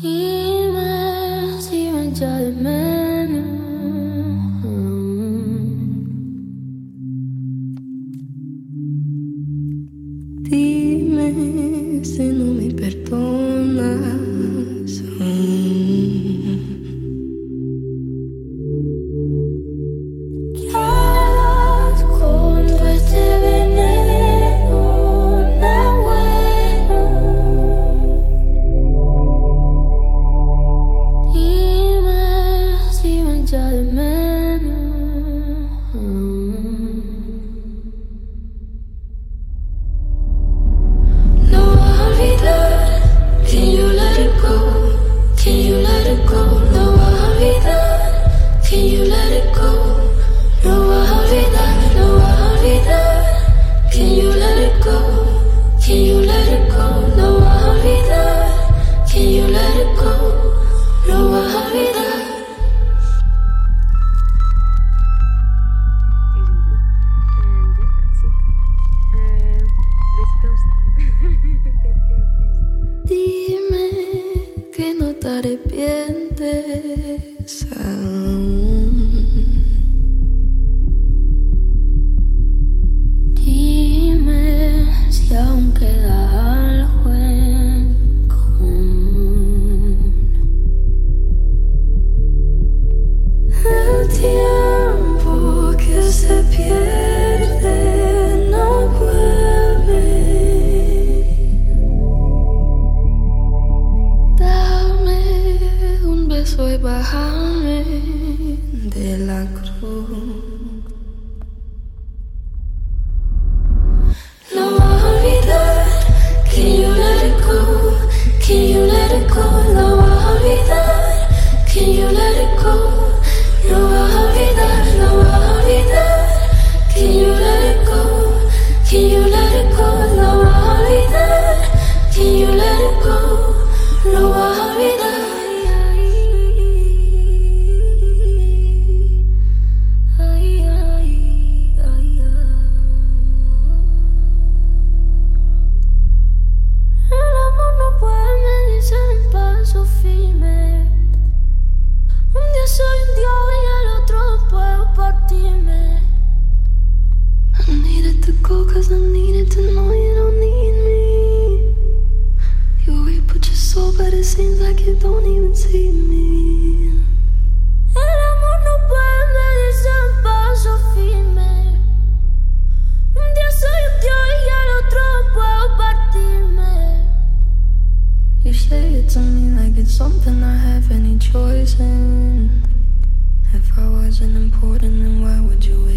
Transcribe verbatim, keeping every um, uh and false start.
Dime si me echa de menos. Dime si no me perdonas. ¿Qué harás con todo este veneno? No bueno. Dime si me echa de menos. No vas a olvidar. Can you let it go? Can you let it go? No vas a olvidar. Can you let it go? No vas a olvidar, no vas a olvidar. Can you let it go? Can you let it go? No vas a olvidar. Can you let it go? No vas a olvidar. Dime que no te arrepientes aún. Dime si aún queda algo en común. El tiempo que se pierde no vuelve. Dame un beso y bájame de la cruz. No vas a olvidar. Can you let it go? Can you let it go? No vas a olvidar. Can you let it go? No vas a olvidar, no vas a olvidar. Can you let it go? Can you let it go? No vas a olvidar. Can you let it go? No vas a olvidar. Ay, ay, ay, ay. El amor no puede medirse en paso firme. Un día soy un dios y el otro puedo partirme. I needed to go cause I needed to know you don't need me. You already put your soul but it seems like you don't even see me. El amor no puede medirse en paso firme. Un día soy un dios y el otro puedo partirme. You say it to me like it's something I have any choice in. If I wasn't important, then why would you